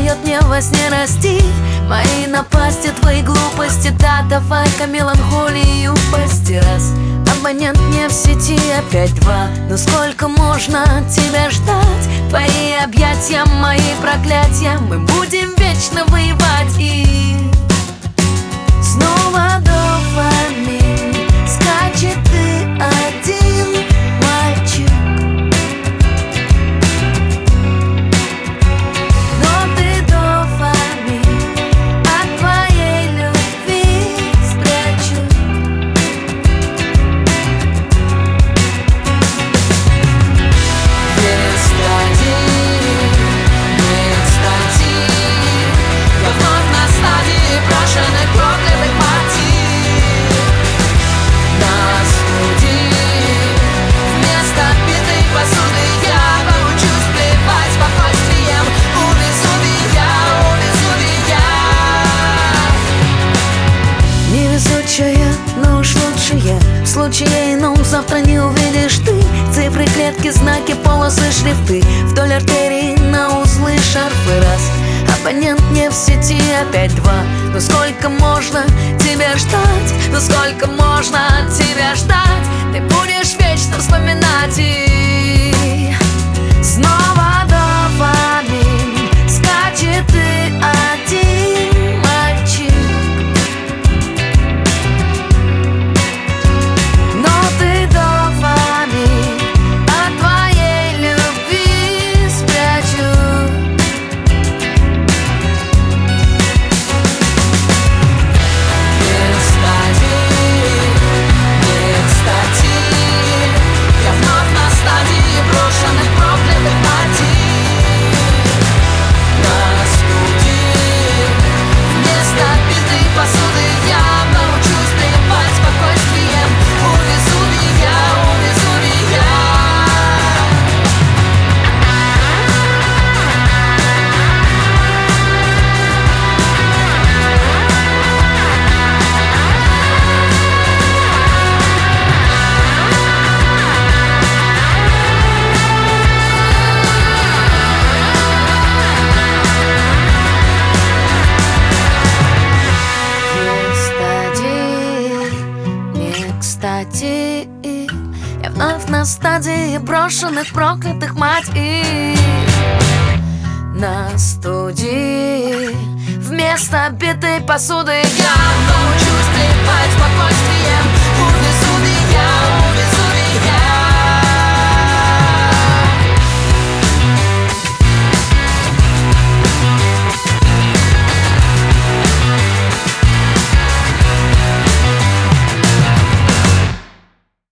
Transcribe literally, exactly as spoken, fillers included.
дает мне во сне расти мои напасти, твои глупости. Да, давай-ка меланхолию пасти раз. Абонент не в сети, опять два. Но сколько можно тебя ждать? Твои объятия, мои проклятия. Мы будем вечно воевать. И снова дофамин скачет, ты один, мальчик. Но ты дофамин от твоей любви спрячу. Не кстати, не кстати, я вновь на стадии брошенных, проклятых мотив. На студии вместо битой посуды я научусь плевать спокойствием. Увезу меня, увезу меня. Невезучая, но уж лучшая. В случае ином завтра не увидишь ты цифры, клетки, знаки, полосы, шрифты. Вдоль артерий на узлы, шарфы раз. Абонент не в сети, опять два. Но сколько можно тебя ждать? Но сколько можно тебя ждать? Ты будешь вечно вспоминать. И снова дофамин скачет, ты один, мальчик. Но ты дофамин от твоей любви спрячу. Не кстати, не кстати, я вновь на стадии брошенных, проклятых мотив. На студии вместо битой посуды я научусь плевать спокойствием. Увезу меня, увезу меня. Не кстати, не кстати, я вновь на стадии брошенных, проклятых, мать. И на студии вместо битой посуды я научусь плевать спокойно.